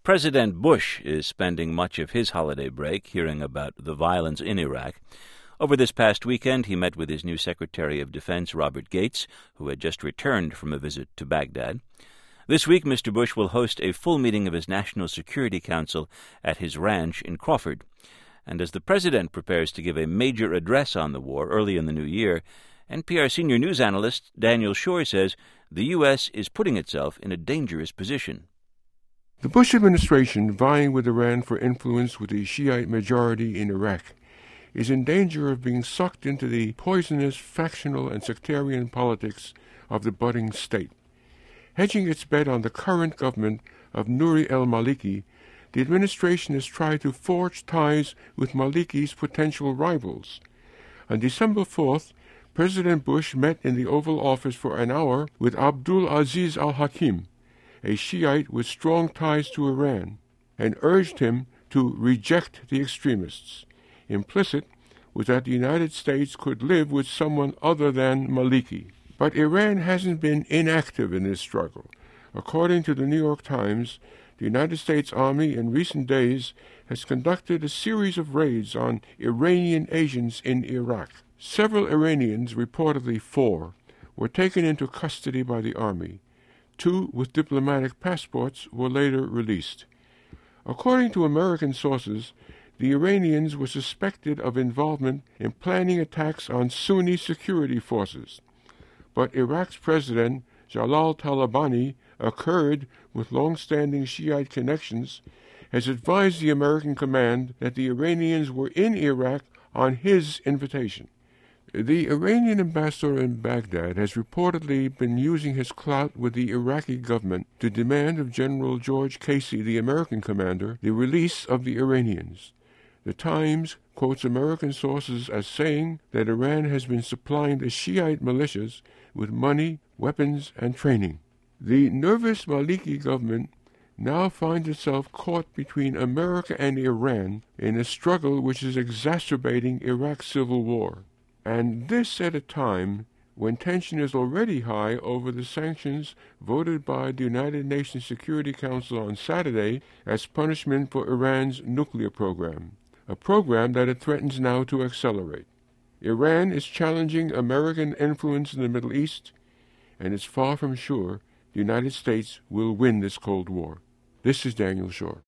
President Bush is spending much of his holiday break hearing about the violence in Iraq. Over this past weekend, he met with his new Secretary of Defense, Robert Gates, who had just returned from a visit to Baghdad. This week, Mr. Bush will host a full meeting of his National Security Council at his ranch in Crawford. And as the President prepares to give a major address on the war early in the new year, NPR senior news analyst Daniel Schorr says the U.S. is putting itself in a dangerous position. The Bush administration, vying with Iran for influence with the Shiite majority in Iraq, is in danger of being sucked into the poisonous factional and sectarian politics of the budding state. Hedging its bet on the current government of Nouri al-Maliki, the administration has tried to forge ties with Maliki's potential rivals. On December 4th, President Bush met in the Oval Office for an hour with Abdul Aziz al-Hakim, a Shiite with strong ties to Iran, and urged him to reject the extremists. Implicit was that the United States could live with someone other than Maliki. But Iran hasn't been inactive in this struggle. According to the New York Times, the United States Army in recent days has conducted a series of raids on Iranian agents in Iraq. Several Iranians, reportedly 4, were taken into custody by the Army. 2 with diplomatic passports were later released. According to American sources, the Iranians were suspected of involvement in planning attacks on Sunni security forces. But Iraq's President Jalal Talabani, a Kurd with long-standing Shiite connections, has advised the American command that the Iranians were in Iraq on his invitation. The Iranian ambassador in Baghdad has reportedly been using his clout with the Iraqi government to demand of General George Casey, the American commander, the release of the Iranians. The Times quotes American sources as saying that Iran has been supplying the Shiite militias with money, weapons, and training. The nervous Maliki government now finds itself caught between America and Iran in a struggle which is exacerbating Iraq's civil war. And this at a time when tension is already high over the sanctions voted by the United Nations Security Council on Saturday as punishment for Iran's nuclear program, a program that it threatens now to accelerate. Iran is challenging American influence in the Middle East, and it's far from sure the United States will win this Cold War. This is Daniel Schorr.